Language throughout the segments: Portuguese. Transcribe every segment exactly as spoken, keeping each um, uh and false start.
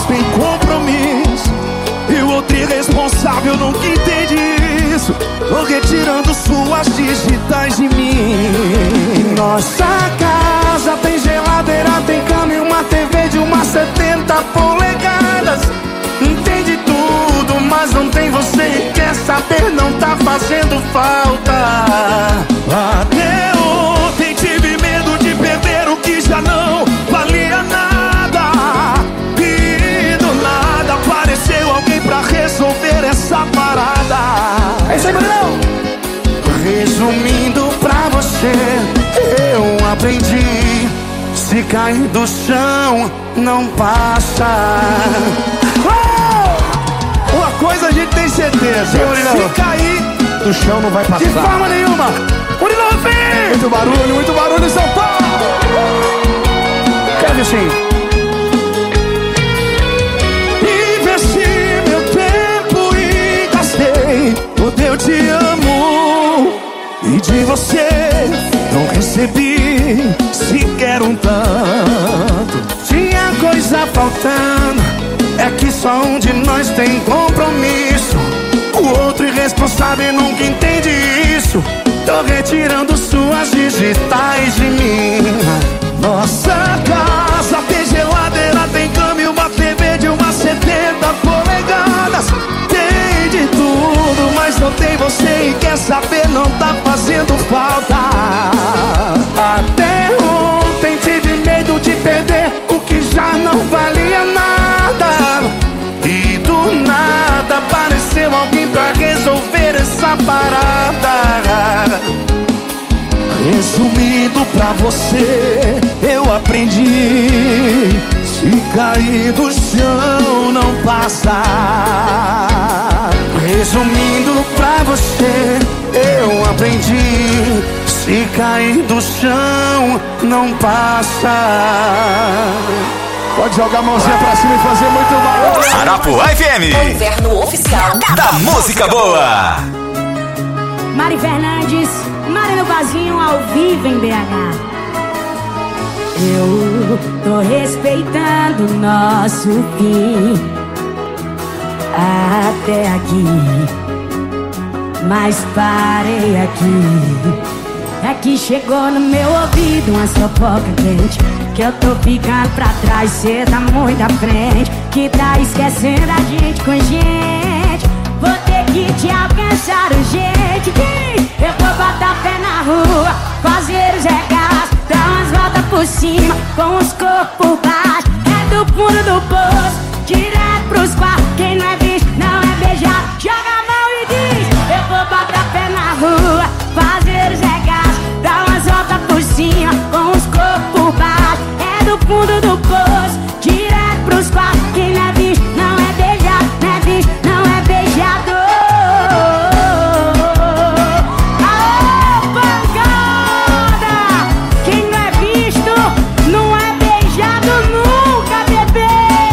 têm compromisso e o outro irresponsável nunca entende isso. Tô retirando suas digitais de mim. Nossa casa tem geladeira, tem cama e uma T V de umas setenta polegadas. Entende tudo, mas não tem você. Quer saber, não tá fazendo falta. Até ontem tive medo de perder o que já não valia nada. E do nada apareceu alguém pra resolver essa parada. É isso aí, Marilão! Resumindo pra você, eu aprendi: se cair do chão, não passa. Oh! Uma coisa a gente tem certeza: se cair do chão não vai passar de forma nenhuma. Murilão, vem! Muito barulho, muito barulho em São Paulo! Quero sim. Investi meu tempo e gastei o teu te amo, e de você não recebi sequer um tanto. Tinha coisa faltando, é que só um de nós tem compromisso. O outro irresponsável nunca entende isso. Tô retirando suas digitais de mim. Nossa casa tem geladeira, tem cama e uma T V de umas setenta polegadas. Tem de tudo, mas não tem você. E quer saber, não tá fazendo falta. Até ontem tive medo de perder o que já não valia nada. E do nada apareceu alguém pra resolver essa parada. Resumindo pra você, eu aprendi: se cair do chão, não passa. Resumindo pra você, eu aprendi: se cair do chão, não passa. Pode jogar a mãozinha pra cima e fazer muito barulho. Arapuã F M, o inverno oficial da música boa. Mari Fernandes, Mari no Vazinho, ao vivo em B H. Eu tô respeitando o nosso fim até aqui, mas parei aqui. É que chegou no meu ouvido uma fofoca quente, que eu tô ficando pra trás, cê tá muito à frente, que tá esquecendo a gente com gente. Vou ter que te alcançar urgente. Eu vou botar pé na rua, fazer os regaços, dar umas voltas por cima, com os corpos por baixo. É do fundo do poço, direto pros quartos. Quem não é visto, não é beijado. Joga a mão e diz: eu vou botar pé na rua, fazer os regaços, dar umas voltas por cima, com os corpos por baixo. É do fundo do poço, direto pros quartos. Quem não é visto, não é beijado. Não é visto, não é beijado. Aô, pancada! Quem não é visto, não é beijado nunca, bebê.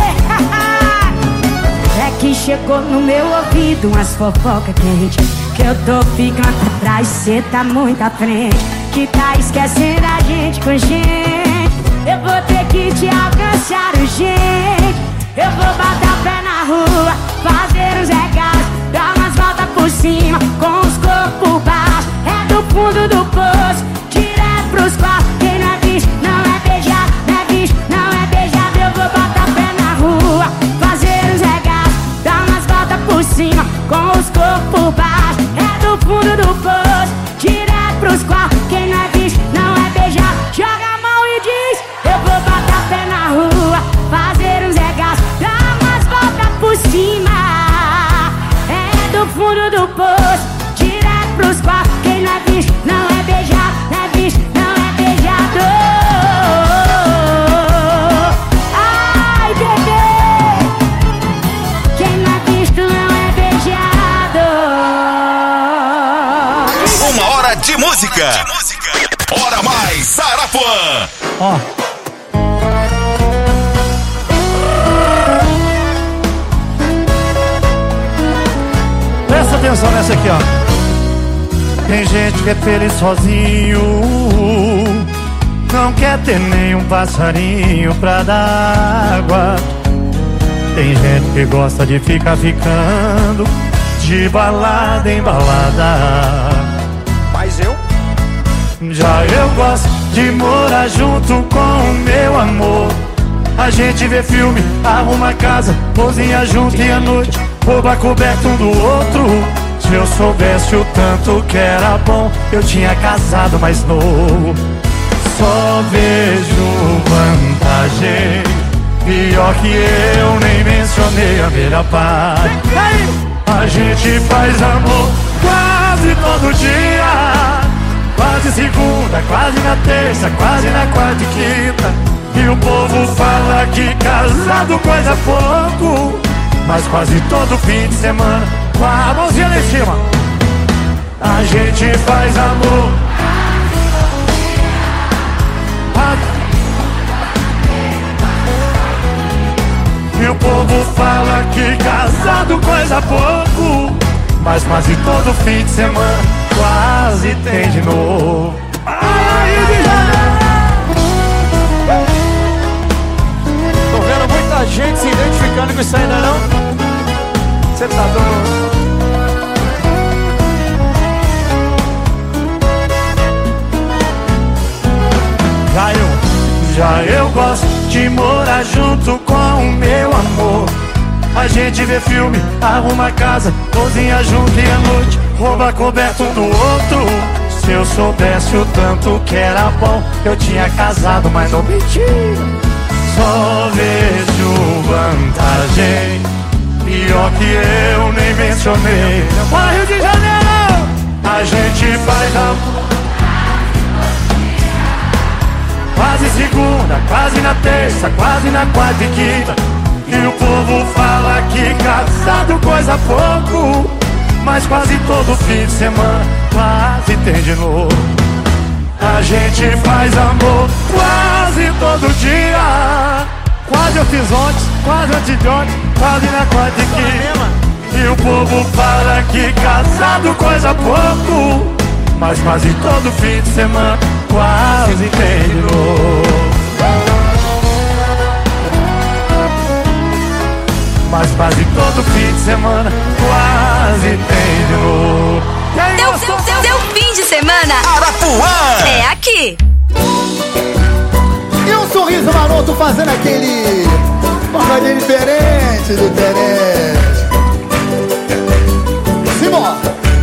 É que chegou no meu ouvido umas fofoca quente, que eu tô ficando pra trás, cê tá muito à frente, que tá esquecendo a gente com gente. Eu vou ter que te alcançar urgente. Eu vou botar pé na rua, fazer os regaços, dar umas voltas por cima, com os corpos por baixo. É do fundo do poço, direto pros quartos. Quem não é visto, não é beijado. Não é visto, não é beijado. Eu vou botar pé na rua, fazer os regaços, dar umas voltas por cima, com os corpos por baixo. É do fundo do poço, direto pros quartos. Quem não é visto, não é beijado. Joga a mão e diz: eu vou botar pé na rua, fazer uns regaços, dar umas voltas por cima. É do fundo do poço, direto pros quartos. Quem não é visto, não é beijado. Não é visto, não é beijado. Ai, bebê, quem não é visto, não é beijado. Uma hora de música. Hora mais Arapuã. Ó. Presta atenção nessa aqui, ó. Tem gente que é feliz sozinho, não quer ter nenhum passarinho pra dar água. Tem gente que gosta de ficar ficando de balada em balada, Mas eu já eu gosto de morar junto com o meu amor. A gente vê filme, arruma casa, cozinha junto e à noite rouba coberto um do outro. Se eu soubesse o tanto que era bom, eu tinha casado mais novo. Só vejo vantagem, pior que eu nem mencionei a melhor parte. A gente faz amor quase todo dia, quase segunda, quase na terça, quase na quarta e quinta. E o povo fala que casado coisa pouco, mas quase todo fim de semana, com a mãozinha lá em cima, a gente faz amor. E o povo fala que casado coisa pouco, mas quase todo fim de semana quase tem de novo. tô vendo muita gente se identificando com isso ainda não? Você tá doido? Já eu, já eu gosto de morar junto com o meu amor. A gente vê filme, arruma casa, cozinha junto e à noite rouba coberto um do outro. Se eu soubesse o tanto que era bom, eu tinha casado, mas não menti. Só vejo vantagem, pior que eu nem mencionei. Para Rio de Janeiro, a gente faz amor quase segunda, quase na terça, quase na quarta e quinta. E o povo fala que casado coisa pouco, mas quase todo fim de semana quase tem de novo. A gente faz amor quase todo dia, quase eu fiz ontem, quase antes de ontem, quase na quarta e quinta. E o povo fala que casado coisa pouco, mas quase todo fim de semana quase tem de novo. Mas quase todo fim de semana quase tem de novo. Teu, teu, teu, teu fim de semana Arapuã é aqui. E um sorriso maroto fazendo aquele pagodinho diferente, diferente. Simbora!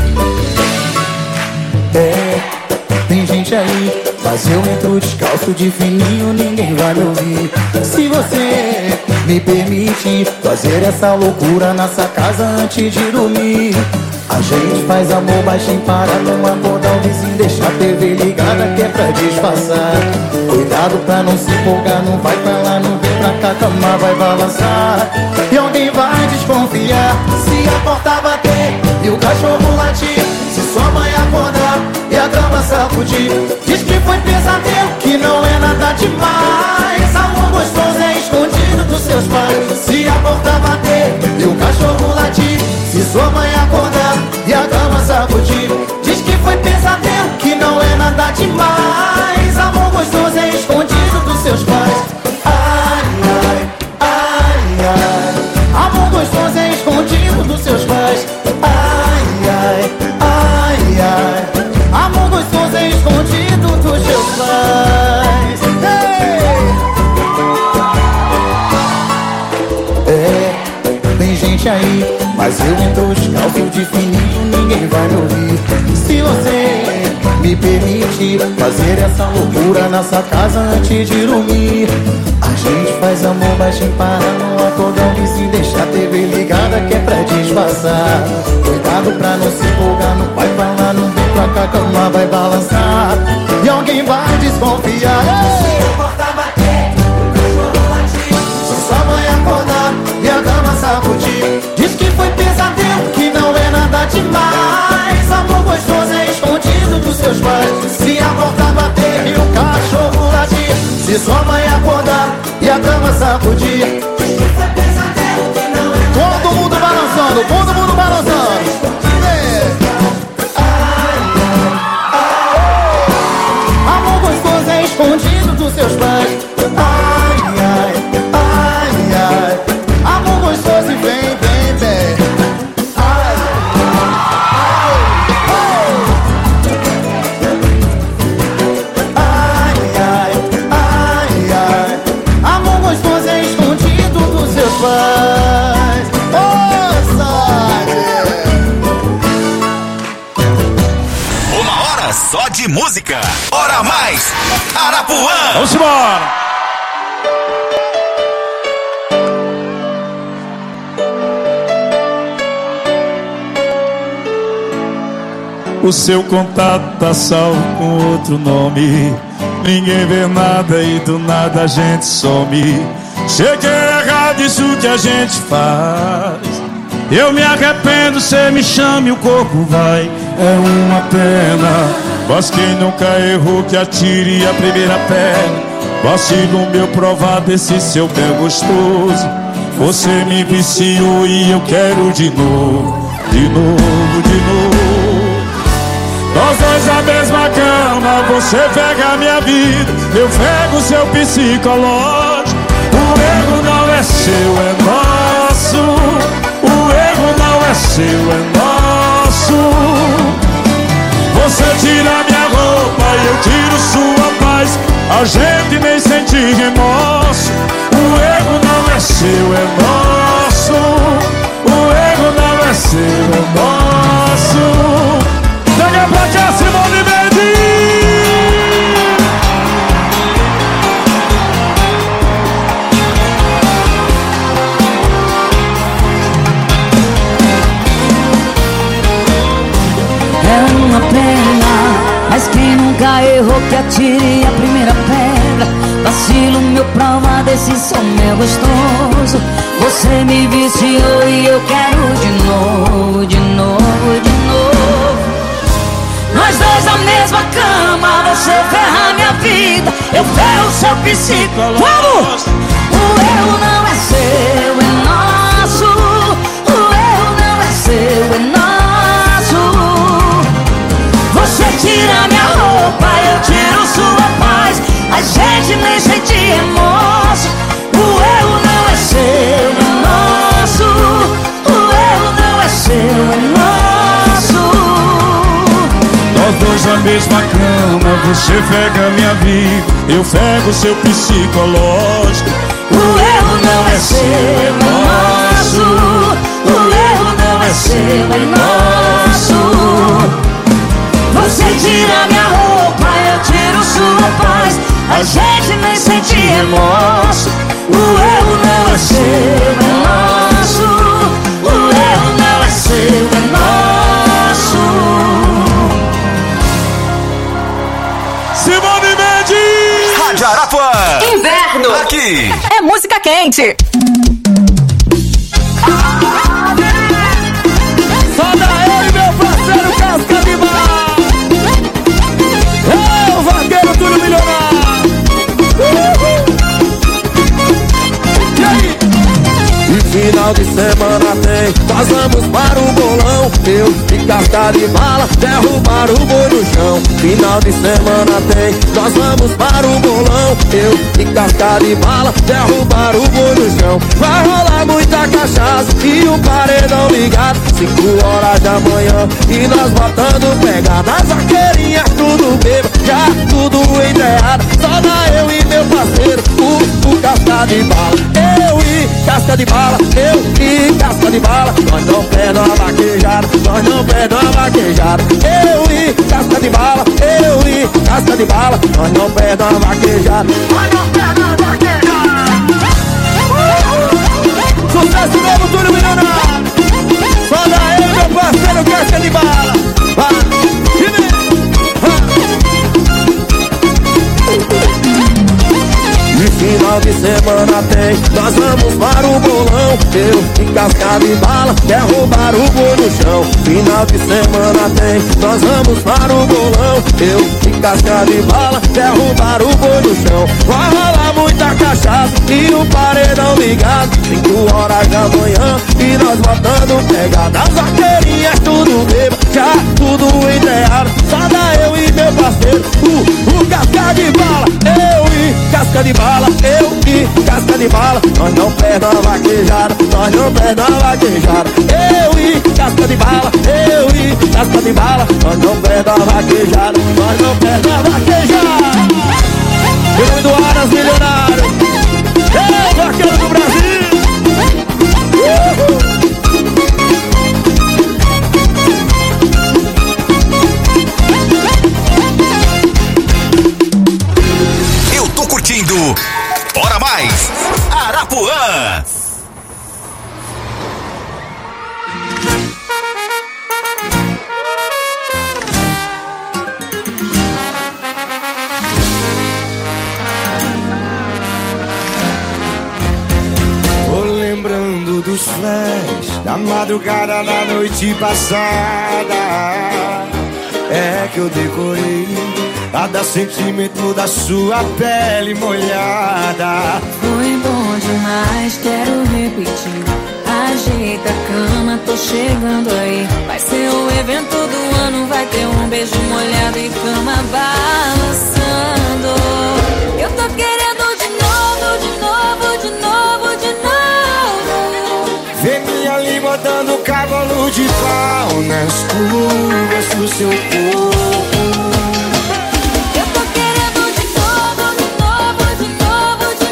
É, tem gente aí, mas eu entro descalço de fininho, ninguém vai me ouvir. Se você me permite fazer essa loucura nessa casa antes de dormir, a gente faz amor baixinho para não acordar o vizinho, deixar a T V ligada que é pra disfarçar. Cuidado pra não se empolgar, não vai pra lá, não vem pra cá, a cama vai balançar. E alguém vai desconfiar se a porta bater e o cachorro latir, se sua mãe acordar e a cama sacudir. Diz que foi pesadelo, que não é nada demais. Amor gostoso é escondido dos seus pais. Se a porta bater e o cachorro latir, se sua mãe acordar e a cama sacudir. Diz que foi pesadelo, que não é nada demais. Amor gostoso é escondido dos seus pais. Ai, ai, ai, ai. Amor gostoso é escondido dos seus pais. Ai, ai, ai, ai. Amor gostoso é escondido dos seus pais. Hey! É, tem gente aí, mas eu entro descalço de fininho, ninguém vai me ouvir. Se você me permite fazer essa loucura nessa casa antes de dormir, a gente faz amor baixinho para não acordar o vizinho, deixar a T V ligada que é pra disfarçar. Cuidado pra não se empolgar, não vai pra lá, não vem pra cá, a cama vai balançar. E alguém vai desconfiar. Se a porta bater, o cachorro latir, se sua mãe acordar e a cama sacudir. Diz que foi pesadelo, que não é nada demais. Amor gostoso é escondido dos seus pais. Se a porta bater e o cachorro latir, se sua mãe acordar e a cama sacudir. Diz que foi pesadelo, que não é nada. Todo mundo balançando, todo mundo balançando. Amor gostoso é escondido dos seus pais. Ai, ai, ai, ai. Amor música. Hora Mais Arapuã. Vamos embora. O seu contato tá salvo com outro nome. Ninguém vê nada e do nada a gente some. Cheguei errado isso que a gente faz. Eu me arrependo, cê me chama e o corpo vai. É uma pena, mas quem nunca errou que atire a primeira pedra. Vacilo meu provar desse seu bem gostoso. Você me viciou e eu quero de novo. De novo, de novo. Nós dois na mesma cama, você pega a minha vida, eu pego o seu psicológico. O erro não é seu, é nosso. O erro não é seu, é nosso. Você tira minha roupa e eu tiro sua paz. A gente nem sente remorso. O erro não é seu, é nosso. O erro não é seu, é nosso. Chega pra cá, Simone Mendes! É uma pena, mas quem nunca errou que atire a primeira pedra. Vacilo meu prova desse som meu gostoso. Você me viciou e eu quero de novo, de novo, de novo. Nós dois na mesma cama, você ferra minha vida, eu ferro seu psicológico. Vamos! O erro não é seu, é nosso. O erro não é seu, é nosso. Você tira minha roupa, eu tiro sua paz. A gente nem sente remorso. O erro não é seu, é nosso. O erro não é seu, é nosso. Nós dois na mesma cama, você pega minha vida, eu pego seu psicológico. O erro não é seu, é nosso. O erro não é seu, é nosso. Você tira minha roupa, eu tiro sua paz. A gente nem sente remorso. O erro não é seu, é nosso. O erro não é seu, é nosso. Simone Mendes! Rádio Arapuã. Inverno. Aqui É música quente. Só dá eu e meu parceiro Casca de Bala. É o vaqueiro tudo milionário. Uhul. E aí? E final de semana tem, nós vamos para o bolão. Eu e Casca de Bala derrubar o boi no chão. Final de semana tem, nós vamos para o bolão. Eu e Casca de Bala derrubar o boi no chão. Vai rolar muita cachaça e um paredão ligado. Cinco horas da manhã e nós botando pegada. As vaqueirinhas tudo bêbado, já tudo entreado. Só dá eu e meu parceiro, o, o Casca de Bala. Eu e Casca de Bala, eu e Casca de Bala. Nós não perdemos a vaquejada, nós não perdemos a vaquejada. Eu e Casca de Bala, eu e Casca de Bala. Nós não perdemos a vaquejada, nós não perdemos a vaquejada. Sucesso novo, tudo milionário. Só dá eu, meu parceiro, Casca de Bala. Vai, e vem. E final de semana tem, nós vamos para o bolão. Eu e Casca de Bala derrubar o boi no chão. Final de semana tem, nós vamos para o bolão. Eu e Casca de Bala derrubar o boi no chão. Vai rolar muita cachaça e um paredão ligado. Cinco horas da manhã e nós botando pegada. As vaqueirinhas tudo bêbado, já tudo entreado. Só dá eu e meu parceiro, o, o Casca de Bala. Eu e Casca de Bala, eu e Casca de Bala. Nós não perdemos a vaquejada, nós não perdemos a vaquejada. Eu e Casca de Bala, eu e Casca de Bala. Nós não perdemos a vaquejada, nós não perdemos a vaquejada. Em nome do Aras Milionário, é o vaqueiro do Brasil. Uhul. outros flash da madrugada da noite passada. É que eu decorei cada sentimento da sua pele molhada. Foi bom demais, quero repetir. Ajeita a cama, tô chegando aí. Vai ser o evento do ano, vai ter um beijo molhado e cama balançando. Eu tô querendo de novo, de novo, de novo, de novo. Vê minha língua dando cavalo de pau nas curvas do seu corpo. Eu tô querendo de novo, de novo, de novo, de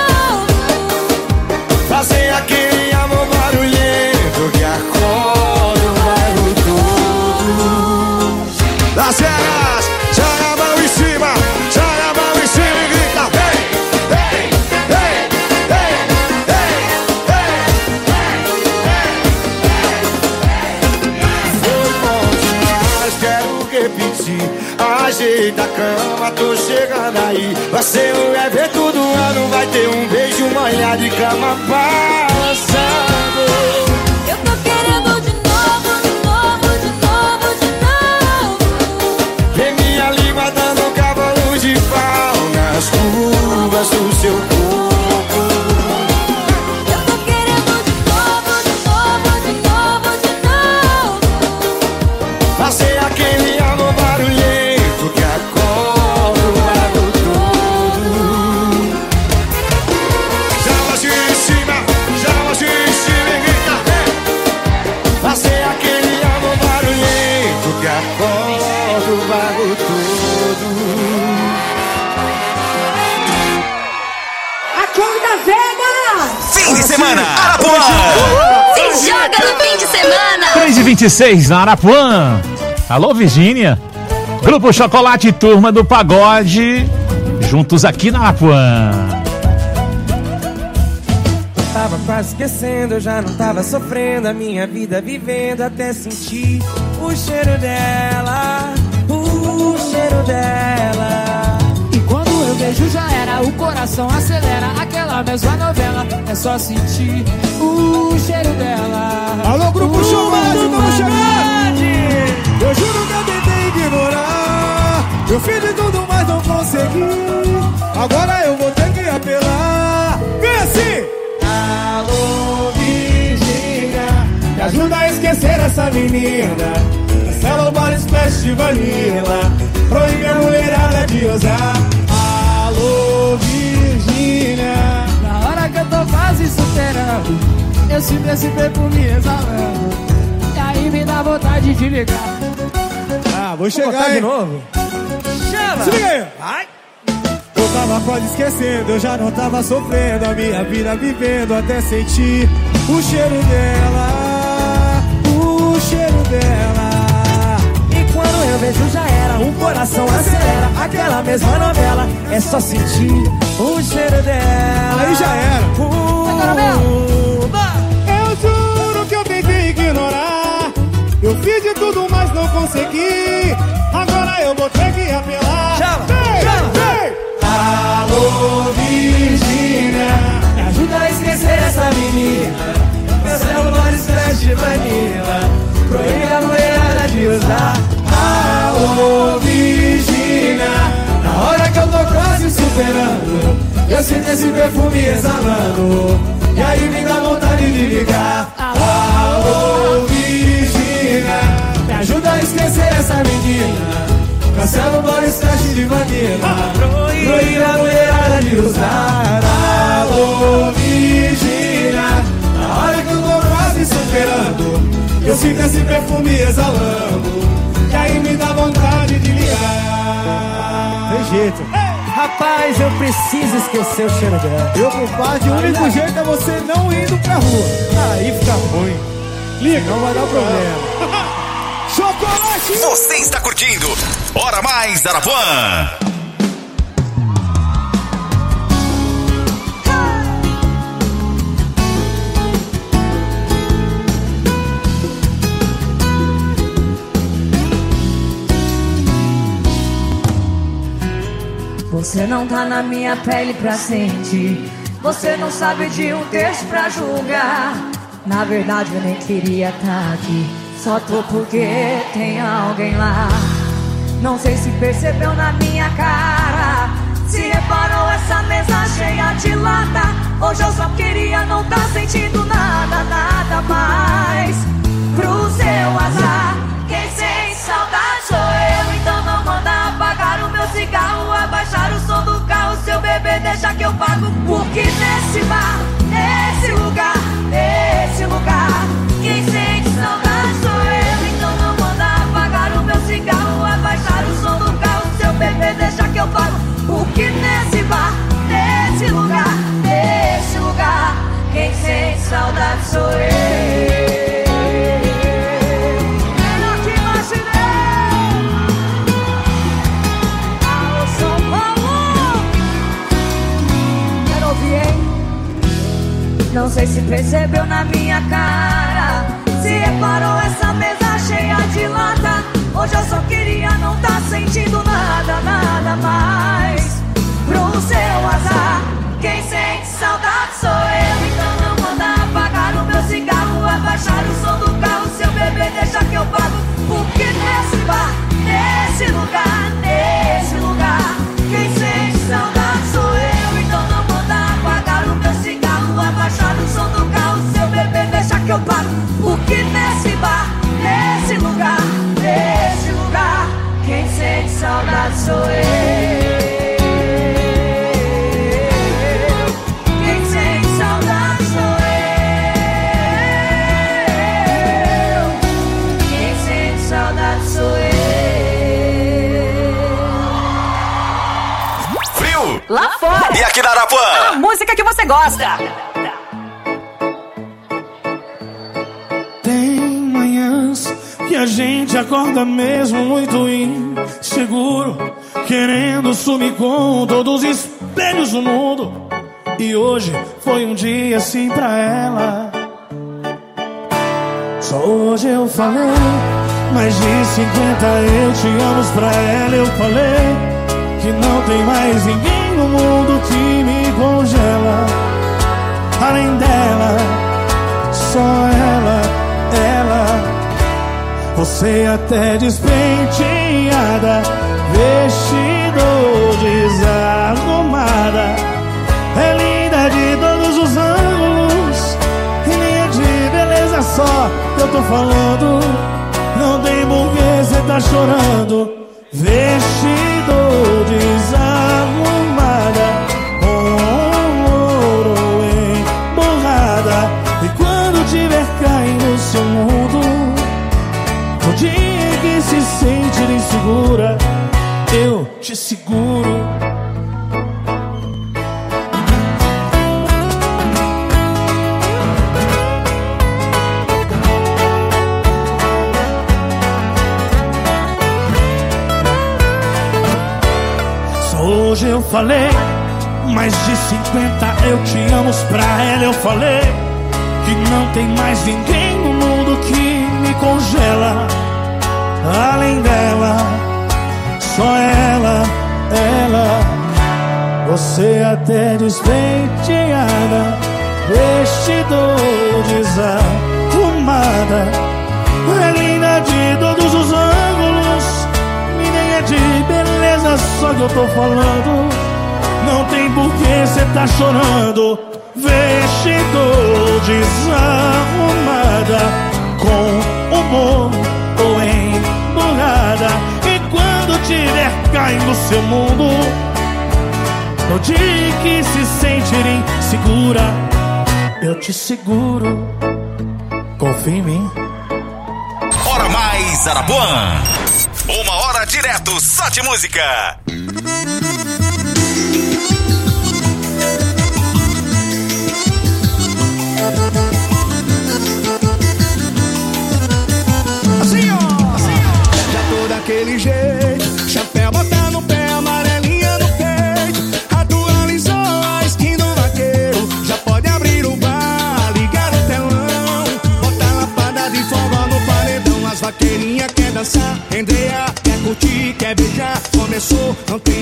novo. Fazer aquele amor barulhento que acorda o bairro todo. Das cenas, joga a mão em cima, joga a mão em cima e grita: vem, vem, vem, vem, vem, vem, vem. Foi bom demais, quero repetir. Ajeita a cama, tô chegando aí. Vai ser o evento do ano, vai ter um beijo molhado e cama balançando. Eu tô querendo de novo, de novo, de novo, de novo. Vê minha língua dando cavalo de pau nas curvas do seu corpo. Eu tô querendo de novo, de novo, de novo, de novo. Fazer aquele amor barulhento que acorda o bairro todo. Joga assim em cima, joga assim em cima e grita: vem. Fazer aquele amor barulhento que acorda o bairro todo. Acorda, Vega! Fim de semana, Arapuã. Se joga no fim de semana. três e vinte e seis na Arapuã. Alô, Virgínia. Grupo Chocolate e Turma do Pagode. Juntos aqui na Arapuã. Tava quase esquecendo, eu já não tava sofrendo a minha vida vivendo até sentir o cheiro dela, o cheiro dela. E quando eu vejo já era, o coração acelera. Aquela mesma novela, é só sentir o cheiro dela. Alô, Grupo Chocolate, vamos chegar! Eu juro que eu tentei ignorar, eu fiz de tudo, mas não consegui. Agora eu vou ter que apelar. Vem assim! Alô, Virgínia, me ajuda a esquecer essa menina. Cancela o Body Splash de Vanilla, proíbe a mulherada de usar. Alô, Virgínia, Na hora que eu tô quase superando, eu sinto esse perfume exalando. E aí me dá vontade de ligar. ah, vou chegar de novo. Chama! Se liga aí! Vai! Eu tava quase esquecendo, eu já não tava sofrendo a minha vida vivendo até sentir o cheiro dela, o cheiro dela. E quando eu vejo já era, o coração acelera. Aquela mesma novela, é só sentir o cheiro dela. Aí já era. Agora mesmo. Eu juro que eu tentei ignorar, eu fiz de tudo, mas não consegui. Agora eu vou ter que apelar. Chama, vem, chama. vem. Alô, Virgínia, me ajuda a esquecer essa menina. Cancela o Body Splash de Vanilla, proíbe a mulherada de usar. Alô, Virgínia, na hora que eu tô quase superando, eu sinto esse perfume exalando. E aí me dá vontade de ligar. Alô, Virgínia, me ajuda a esquecer essa menina. Cancela o Body Splash de Vanilla, proíbe a mulherada de usar. Alô, Virgínia, na hora que eu tô quase superando, eu sinto esse perfume exalando. E aí me dá vontade de ligar. Tem jeito. Rapaz, eu preciso esquecer o cheiro dela. Eu, compadre, o único jeito é você não indo pra rua. Aí fica ruim. Liga, não vai dar problema. Chocolate! Você está curtindo Hora Mais Arapuã. Você não tá na minha pele pra sentir. Você não sabe de um terço pra julgar. Na verdade eu nem queria estar aqui, só tô porque tem alguém lá. Não sei se percebeu na minha cara, se reparou essa mesa cheia de lata. Hoje eu só queria não tá sentindo nada, nada mais. Pro seu azar, quem sente saudade sou eu. Então não manda apagar o meu cigarro, abaixar o som do carro. Seu bebê deixa que eu pago, porque nesse bar, nesse lugar, nesse lugar, quem sente saudade sou eu. Então não manda apagar o meu cigarro, abaixar o som do carro. Seu bebê deixa que eu pago, porque nesse bar, nesse lugar, nesse lugar, quem sente saudade sou eu. Não sei se percebeu na minha cara, se reparou essa mesa cheia de lata. Hoje eu só queria não tá sentindo nada, nada mais. Pro seu azar, quem sente saudade sou eu. Então não manda apagar o meu cigarro, abaixar o som do carro. Seu bebê deixa que eu pago, porque nesse bar, nesse lugar, nesse lugar, quem sente saudade sou eu. Então não manda apagar o meu cigarro, abaixar o som do carro. Seu bebê deixa que eu pago, porque nesse bar, nesse lugar, nesse lugar, quem sente saudade sou eu. Quem sente saudade sou eu. Quem sente saudade sou eu. Frio! Lá fora! E aqui na Arapuã? A música que você gosta! Tem manhãs que a gente acorda mesmo muito inseguro, querendo sumir com todos os espelhos do mundo. E hoje foi um dia assim pra ela. Só hoje eu falei mais de cinquenta eu te amo pra ela. Eu falei que não tem mais ninguém no mundo que me congela. Além dela, só ela, ela. Você até despenteada, vestido desarrumada, é linda de todos os ângulos, e nem é de beleza só que eu tô falando. Não tem porquê cê tá chorando. Vestido desarrumada, com ouro emborrada. E quando tiver caindo seu mundo, no dia em que se sentir insegura, eu te seguro. Hoje eu falei mais de cinquenta eu te amo pra ela. Eu falei que não tem mais ninguém no mundo que me congela. Além dela, só ela, ela. Você até despenteada, vestido desarrumada, é linda de todos os ângulos, e nem é de beleza só que eu tô falando. Não tem porquê cê tá chorando. Vestido desarrumada, com humor ou emburrada. E quando tiver caindo seu mundo, no dia que se sentir insegura, eu te seguro. Confia em mim. Hora Mais Arapuã. Uma hora direto só de música. Assim ó, assim ó. Já tô daquele jeito, chapéu botar no pé, amarelinha no peito. Atualizou a skin do vaqueiro. Já pode abrir o bar, ligar o telão, botar lapada de forró no paredão. As vaqueirinhas quer dançar, Andrea quer curtir, quer beijar. Começou, não tem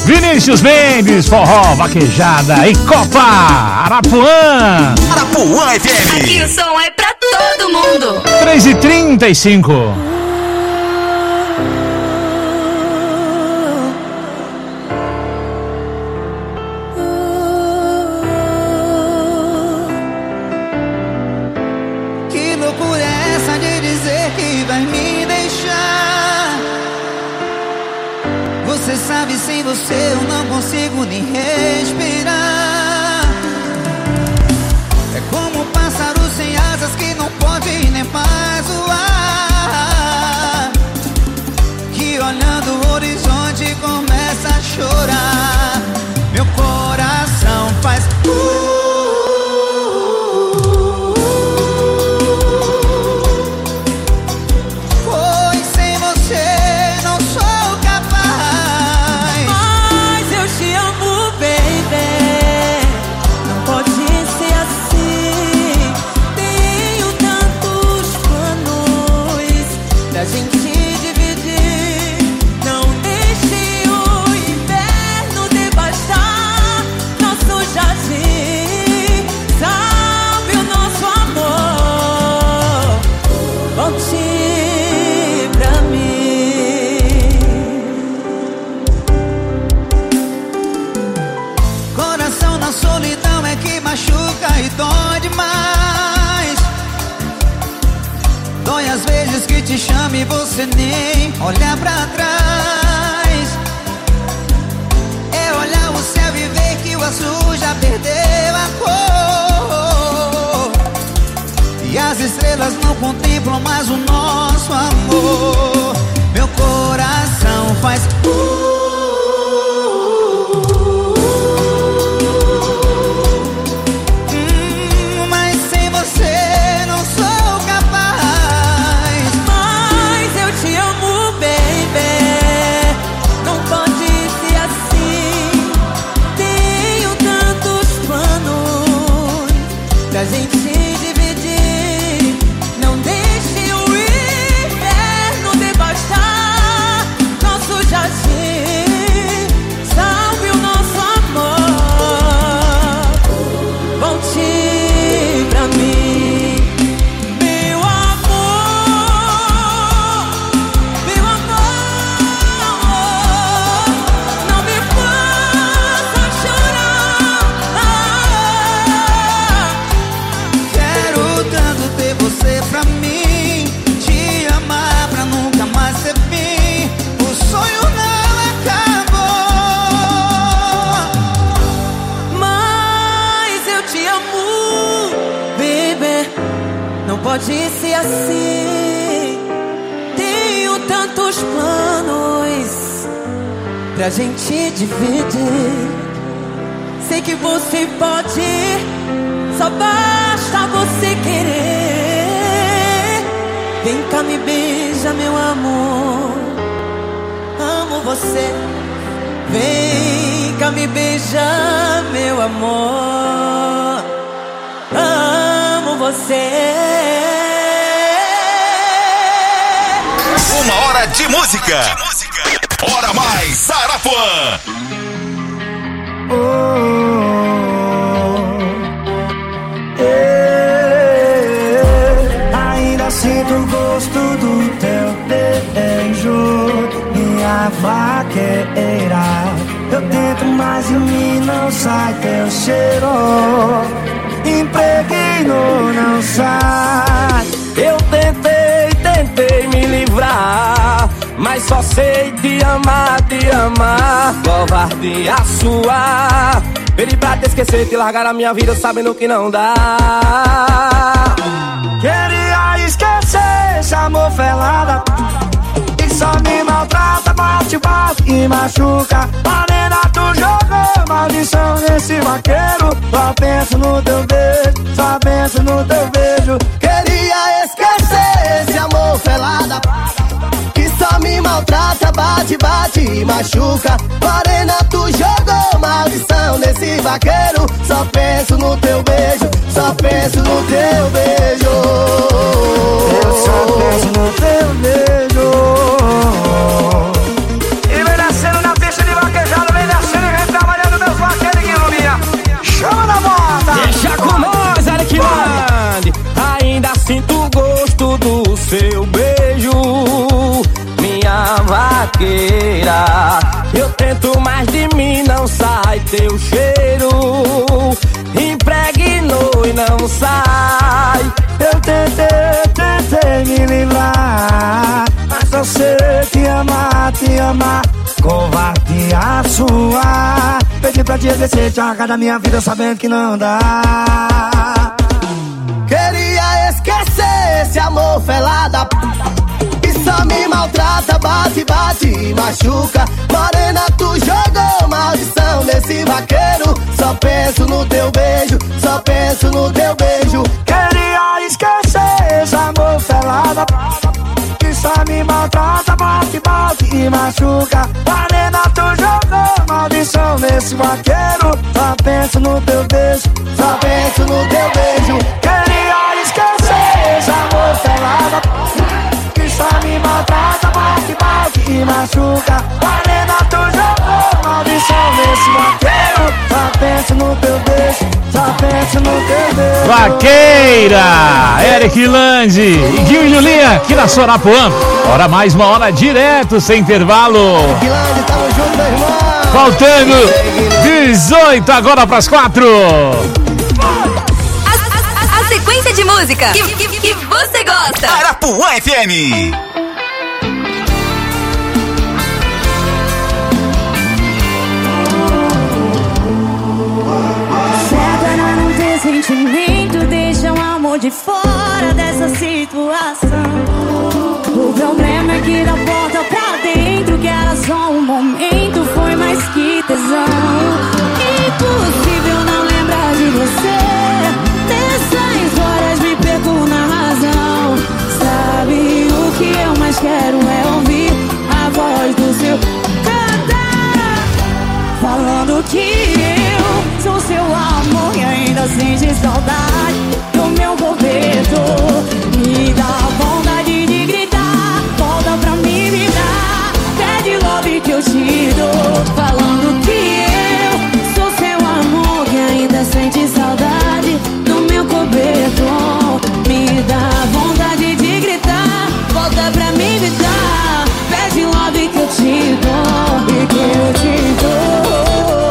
Vinícius Mendes, forró, vaquejada e Copa Arapuã. Arapuã F M. Aqui o som é pra todo mundo. três e trinta e cinco. Que loucura é essa de dizer que vai me deixar? Você sabe, sem você eu não consigo nem respirar. É como um pássaro sem asas que não pode nem mais voar, que olhando o horizonte começa a chorar. Meu coração faz uh, machuca e dói demais. Dói às vezes que te chama e você nem olha pra trás. É olhar o céu e ver que o azul já perdeu a cor, e as estrelas não contemplam mais o nosso amor. Meu coração faz uh, pra gente dividir. Não deixe o inverno devastar nosso jardim. Salve o nosso amor. Volte pra mim, meu amor, meu amor. Não me faça chorar. Você pra mim, te amar pra nunca mais ser fim. O sonho não acabou, mas eu te amo, baby. Não pode ser assim. Tenho tantos planos pra gente dividir. Sei que você pode, só basta você querer. Vem cá, me beija, meu amor. Amo você. Vem cá, me beija, meu amor. Amo você. Uma hora de música. Hora mais Arapuã. Oh, yeah. Ainda sinto o gosto do teu beijo, minha vaqueira. Eu tento, mas em mim não sai teu cheiro. Impregno, não sai. Eu tentei, tentei me livrar, mas só sei te amar, te amar. Covardia sua. Pedi pra te esquecer, te largar a minha vida sabendo que não dá. Queria esquecer esse amor felada que só me maltrata, bate, bate e machuca. Morena, tu jogou maldição nesse vaqueiro. Só penso no teu beijo, só penso no teu beijo. Queria esquecer esse amor felada que só me maltrata, bate, bate e machuca. Morena, tu jogou maldição nesse vaqueiro. Só penso no teu beijo, só penso no teu beijo. Eu só penso no teu beijo. E vem descendo na pista de vaquejada, vem descendo. Eu tento, mas de mim não sai teu cheiro. Impregnou e não sai. Eu tentei, tentei me livrar, mas eu sei te amar, te amar. Covarde a sua. Pedi pra te esquecer, te arrancar da minha vida sabendo que não dá. Queria esquecer esse amor felada que só me maltrata, bate, bate e machuca. Morena, tu jogou maldição nesse vaqueiro. Só penso no teu beijo, só penso no teu beijo. Queria esquecer esse amor felada que só me maltrata, bate, bate e machuca. Morena, tu jogou maldição nesse vaqueiro. Só penso no teu beijo, só penso no teu beijo. Queria esquecer esse amor felada que só me maltrata, bate, bate e machuca. Morena, tu jogou maldição nesse vaqueiro. Só penso no teu beijo, só penso no teu beijo. Vaqueira, Eric Landi e Gil e Julinha aqui na Sorapuã. Hora mais uma hora direto, sem intervalo. Eric Landi, tamo junto, meu irmão. Faltando dezoito agora pras quatro. A, a, a sequência de música que, que, que você gosta. Arapuã F M. Certo era não ter sentimento, deixa o amor de fora dessa situação. O problema é que da porta pra dentro, que era só um momento, foi mais que tesão. Impossível não lembrar de você, nessas horas me perco na razão. Sabe o que eu mais quero é ouvir a voz do seu cantar, falando que eu sou seu amor e ainda sente saudade do meu cobertor. Me dá vontade de gritar, volta pra mim me dar, pede love que eu te dou. Falando que eu sou seu amor que ainda sente saudade do meu cobertor. Me dá vontade de gritar, volta pra mim me dar, pede love que eu te dou, e que eu te dou.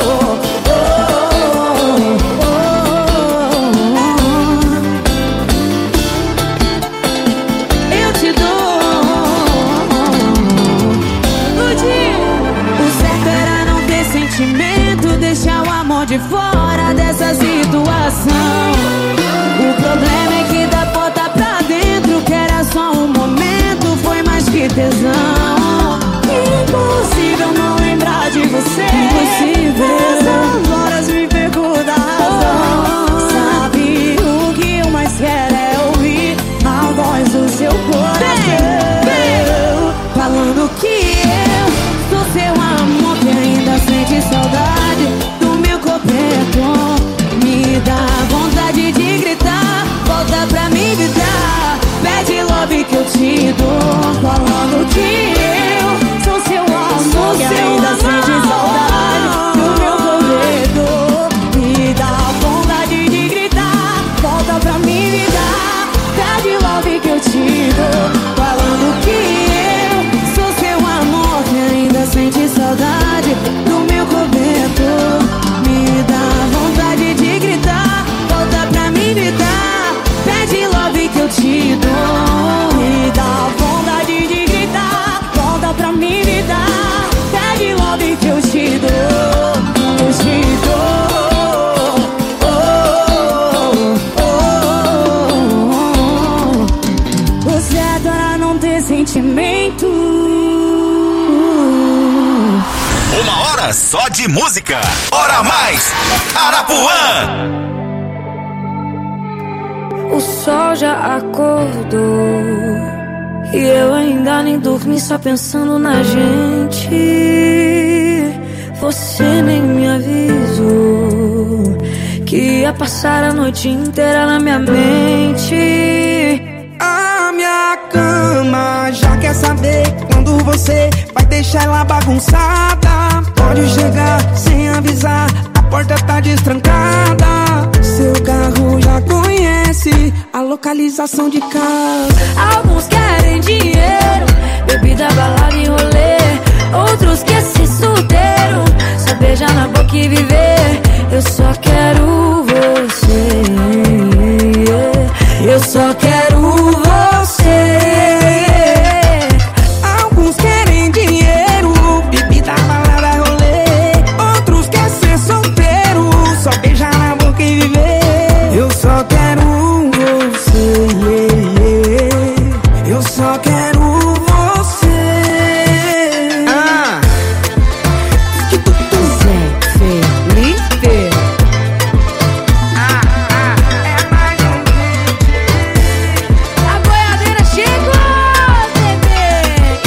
Deixar o amor de fora dessa situação. O problema é que da porta pra dentro, que era só um momento, foi mais que tesão. Impossível não lembrar de você, impossível. Nessas horas me perco da razão. Sabe o que eu mais quero é ouvir a voz do seu coração, falando que eu sou seu amor que ainda sente saudade do meu cobertor. Me dá vontade de gritar, volta pra mim me dar, pede love que eu te dou. Falando que eu sou seu amor que ainda sente saudade do meu cobertor. Me dá vontade de gritar, volta pra mim me dar, pede love que eu te dou. Falando que eu sou seu amor que ainda sente saudade do meu cobertor. Me dá vontade de gritar, volta pra mim me dar, pede love que eu te dou. Me dá vontade de gritar, volta pra mim me dar, pede love que eu te dou, eu te dou. Oh, oh, oh, oh. O certo era não ter sentimento. Uma hora só de música. Hora mais Arapuã. O sol já acordou e eu ainda nem dormi, só pensando na gente. Você nem me avisou que ia passar a noite inteira na minha mente. A minha cama já quer saber quando você vai deixar ela bagunçada. Pode chegar sem avisar, a porta tá destrancada. Seu carro já conhece a localização de casa. Alguns querem dinheiro, bebida, balada e rolê. Outros que se solteiro, só beijar na boca e viver. Eu só quero você, eu só quero você. Alguns querem dinheiro, bebida, balada, rolê. Outros querem ser solteiro, só beijar na boca e viver. Eu só quero você, eu só quero você. Ah. Zé Felipe. Ah, ah, é mais um A boiadeira chegou, bebê.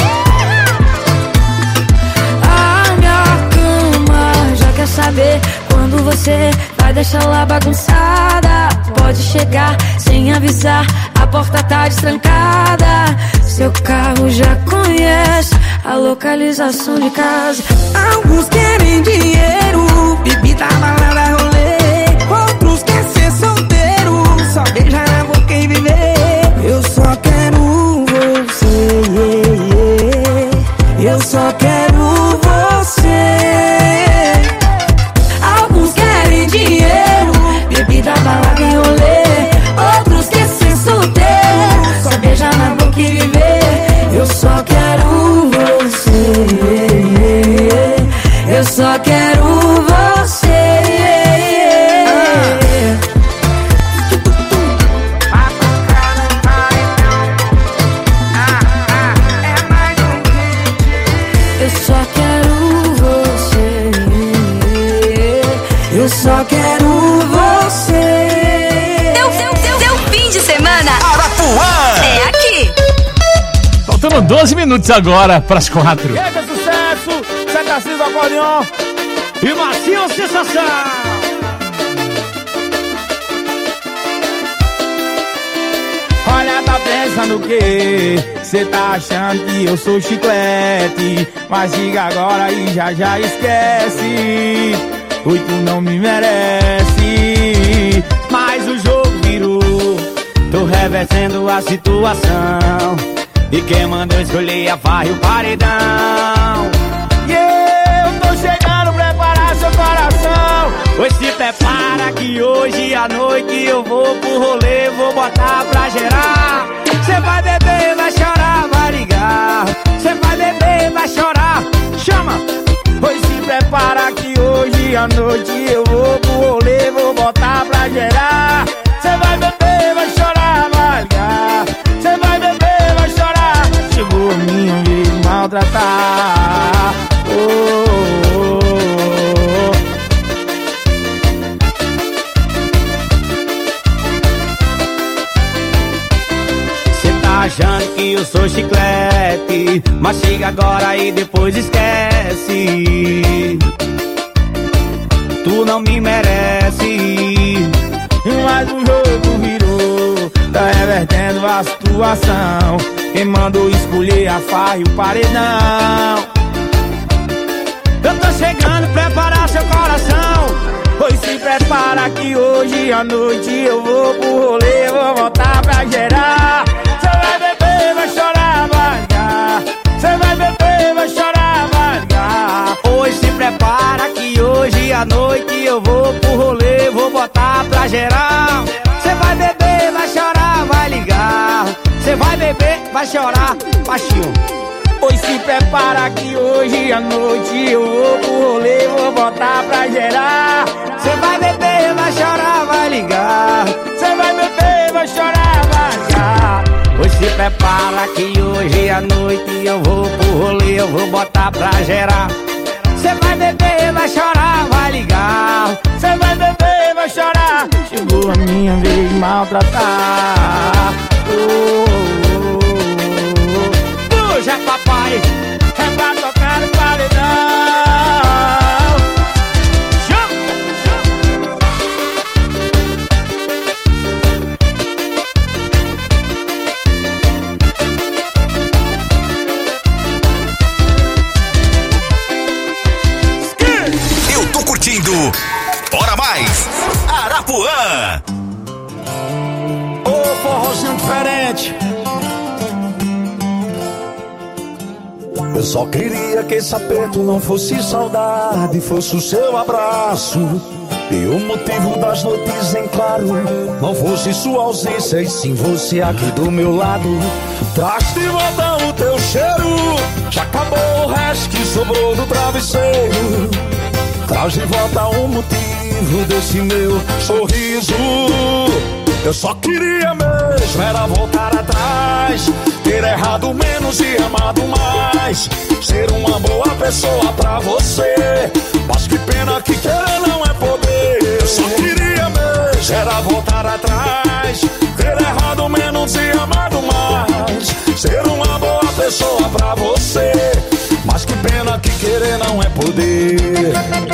A minha cama já quer saber quando você vai deixar lá bagunçada. Pode chegar sem avisar, a porta tá destrancada. Seu carro já conhece a localização de casa. Alguns querem dinheiro, bebida, balada, rolê. Outros querem ser solteiro, só beijar na boca e viver. Eu só quero você, eu só quero você. Alguns querem dinheiro, bebida, balada e rolê. Outros querem ser solteiro, só beijar na boca e viver. Eu só quero você, eu só quero você. Eu só quero você, eu só quero você. Seu, seu, seu, seu fim de semana Arapuã é aqui. Faltando doze minutos agora para as quatro. Eita, sucesso! Sete Assis do acordeon e Macio Sensação! Olha, tá pensando o quê? Cê tá achando que eu sou chiclete, mas diga agora e já já esquece. Oi, tu não me merece. Mas o jogo virou, tô revertendo a situação. E quem mandou escolher a farra e o paredão. E eu tô chegando, preparar seu coração. Pois se prepara que hoje à noite eu vou pro rolê, vou botar pra gerar. Cê vai beber, vai chorar, vai ligar. Cê vai beber, vai chorar, chama. Pois se prepara que hoje à noite eu vou pro rolê, vou botar pra gerar. Cê vai beber, vai chorar, vai ligar. Cê vai beber, vai chorar. Chegou a minha vez de maltratar. Oh, oh, oh. Cê tá achando que eu sou chiclete, mas chega agora e depois esquece. Tu não me merece. Mas o jogo virou, tá revertendo a situação. Quem mandou escolher a farra e o paredão. Eu tô chegando, preparar seu coração. Pois se prepara que hoje à noite eu vou pro rolê, vou voltar pra gerar. Cê vai beber, vai chorar, vai ligar. Cê vai beber, vai chorar, vai ligar. Pois se prepara que hoje à noite eu vou pro rolê, vou botar pra gerar. Cê vai beber, vai chorar, vai ligar. Cê vai beber, vai chorar, baixinho. Pois se prepara que hoje à noite eu vou pro rolê, vou botar pra gerar. Cê vai beber, vai chorar, vai ligar. Cê vai beber, vai chorar, vai ligar. Pois se prepara que hoje à noite eu vou pro rolê, eu vou botar pra gerar. Cê vai beber, vai chorar, vai ligar. Cê vai beber, vai chorar. Chegou a minha vez de maltratar. Oh, oh, oh. Puxa, papai, é pra tocar no paredão. Chama, Eu tô curtindo Bora Mais Arapuã. Ô, forrozinho diferente. Eu só queria que esse aperto não fosse saudade, fosse o seu abraço. E o motivo das noites em claro não fosse sua ausência, e sim você aqui do meu lado. Traz de volta o teu cheiro, já acabou o resto que sobrou do travesseiro. Traz de volta o motivo desse meu sorriso. Eu só queria mesmo era voltar atrás, ter errado menos e amado mais, ser uma boa pessoa pra você. Mas que pena que querer não é poder. Eu só queria mesmo era voltar atrás, ter errado menos e amado mais, ser uma boa pessoa pra você. Mas que pena que querer não é poder.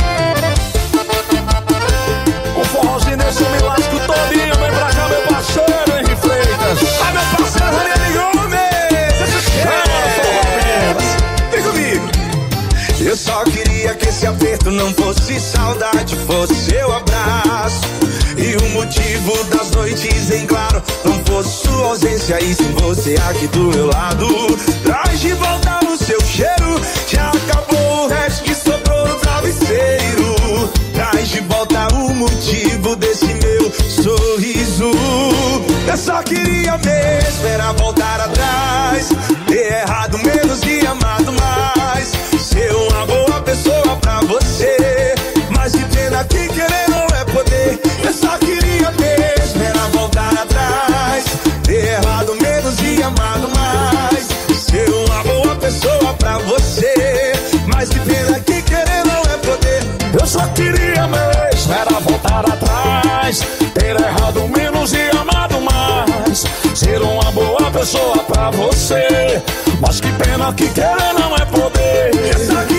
O forrozinho desse eu me lasco todinho. Vem pra cá, meu parceiro Henri Freitas. Ah, meu parceiro Ranieri Gomes. Vem comigo. Eu só queria que esse aperto não fosse saudade, fosse seu abraço. E o motivo das noites em claro não fosse sua ausência, e sim você aqui do meu lado. Traz de volta o seu cheiro, já acabou o resto que sobrou no travesseiro. Traz de volta o motivo desse meu sorriso. Eu só queria mesmo era voltar atrás, ter errado menos e amado mais, ser uma boa pessoa pra você. Mas que pena que querer não é poder. Eu só queria mesmo era voltar atrás, ter errado menos e amado mais, ser uma boa pessoa pra você. Mas que pena que querer não é poder. Eu só queria mesmo era voltar atrás, ter errado menos e amado mais, ser uma boa pessoa pra você. Mas que pena que querer não é poder.